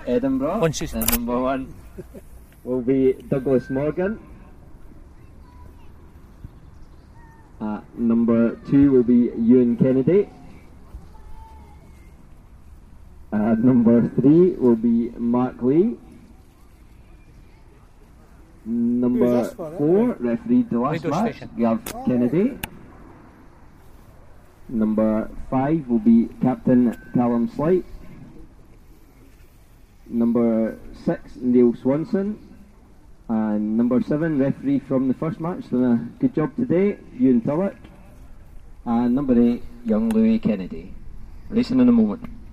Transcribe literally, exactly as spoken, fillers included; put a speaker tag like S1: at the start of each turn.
S1: Edinburgh.
S2: Once he's
S1: And number one will be Douglas Morgan. Uh, number two will be Ewan Kennedy. Uh, number three will be Mark Lee. Number
S3: for,
S1: four, refereed the last
S2: Radio
S1: match,
S2: station.
S1: Gav Kennedy. Number five will be Captain Callum Slight. Number six, Neil Swanson. And number seven, referee from the first match, done a good job today, Ewan Tulloch. And number eight, young Louis Kennedy. Racing in a moment.